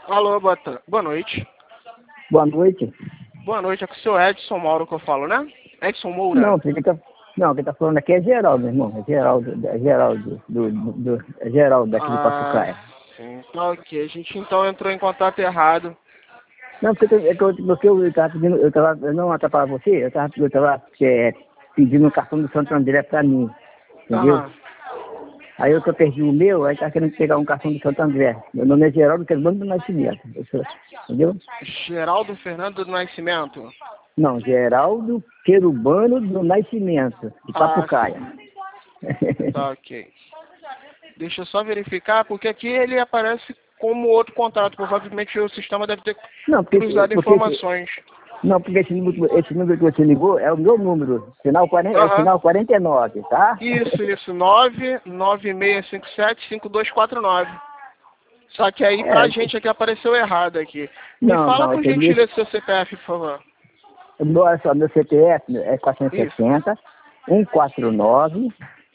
Alô, boa noite. Boa noite. Boa noite, é com o seu Edson Mauro que eu falo, né? Edson Moura. Quem tá falando aqui é Geraldo, meu irmão. É Geraldo daqui de Papucaia. Sim, tá ok. A gente então entrou em contato errado. Não, porque eu tava pedindo, eu não atrapalhar você, eu tava pedindo o cartão do Santo André pra mim, entendeu? Aí eu perdi o meu, aí tá querendo pegar um cartão do Santo André. Meu nome é Geraldo, que é o nome do nascimento, entendeu? Geraldo Fernando do Nascimento. Não, Geraldo Querubano do Nascimento, de Papucaia. Tá ok. Deixa eu só verificar, porque aqui ele aparece como outro contrato. Provavelmente o sistema deve ter cruzado informações. Porque esse número que você ligou é o meu número, sinal 49, tá? Isso, 996575249. Só que aí pra gente aqui apareceu errado aqui. Me fala por gentileza seu CPF, por favor. Olha só, meu CPF é 460 149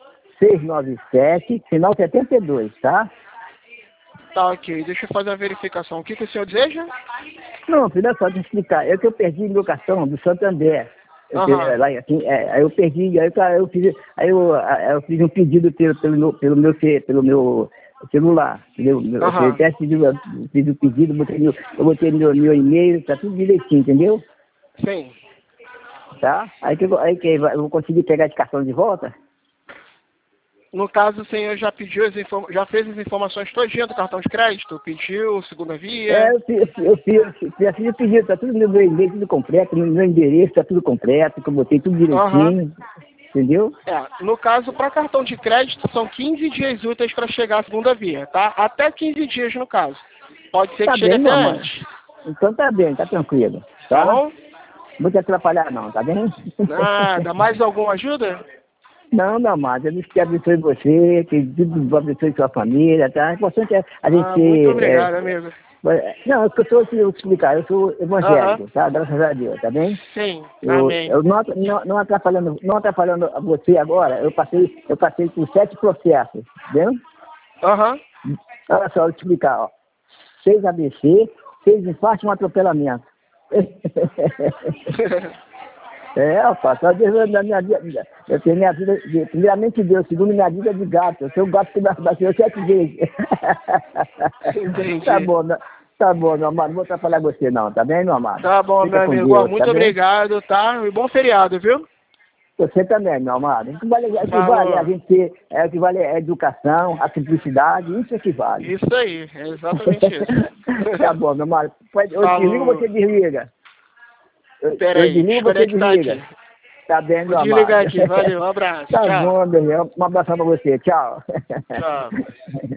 697, final 72, tá? Tá ok, deixa eu fazer a verificação. O que o senhor deseja? Não, filha, só te explicar. É que eu perdi meu cartão do Santander. Aí eu perdi, aí eu fiz um pedido pelo meu celular, entendeu? Eu até fiz o pedido, eu botei meu e-mail, tá tudo direitinho, entendeu? Sim. Tá? Aí eu vou conseguir pegar esse cartão de volta? No caso, o senhor já pediu já fez as informações todinha do cartão de crédito? Pediu, segunda via? Eu fiz o pedido, tá tudo no meu e-mail, tudo completo, no meu endereço, tá tudo completo, que eu botei tudo direitinho, entendeu? No caso, para cartão de crédito, são 15 dias úteis para chegar à segunda via, tá? Até 15 dias, no caso. Pode ser que chegue até antes. Então tá bem, tá tranquilo. Tá bom? Não vou te atrapalhar não, tá bem? Nada. Mais alguma ajuda? Não, amado, Deus que abençoe você, que Deus abençoe sua família, tá? O importante é a gente muito obrigado, amigo. Não, eu estou te explicar, eu sou evangélico, tá? Graças a Deus, tá bem? Sim, amém. Eu não atrapalhando você agora, eu passei por 7 processos, entendeu? Olha só, eu vou te explicar, ó. 6 ABC, 6 infartos e um atropelamento. Rapaz, só Deus na minha vida. Eu tenho minha vida, primeiramente Deus, segundo minha vida de gato. Eu sou um gato que bateu 7 vezes. Entendi. Tá bom, meu amado. Não vou atrapalhar você não, tá bem, meu amado? Tá bom, meu amigo. Muito obrigado, tá? E bom feriado, viu? Você também, meu amado. O que vale a gente ter, o que vale é a educação, a simplicidade, isso é que vale. Isso aí, é exatamente isso. Tá bom, meu amado. Eu desligo ou você desliga? Peraí, deixa eu conectar aqui. Tá bem, meu amado. Vou desligar aqui, valeu, um abraço. Tá tchau. bom, meu irmão. Um abração pra você, tchau. Tchau.